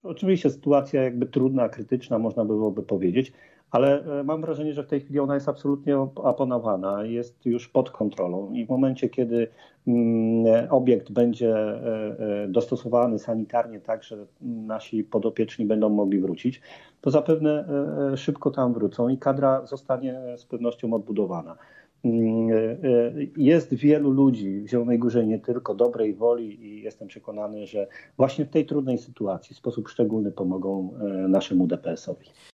Oczywiście sytuacja jakby trudna, krytyczna, można byłoby powiedzieć, ale mam wrażenie, że w tej chwili ona jest absolutnie opanowana, jest już pod kontrolą i w momencie, kiedy obiekt będzie dostosowany sanitarnie tak, że nasi podopieczni będą mogli wrócić, to zapewne szybko tam wrócą i kadra zostanie z pewnością odbudowana. Jest wielu ludzi w Zielonej Górze, nie tylko, dobrej woli i jestem przekonany, że właśnie w tej trudnej sytuacji w sposób szczególny pomogą naszemu DPS-owi.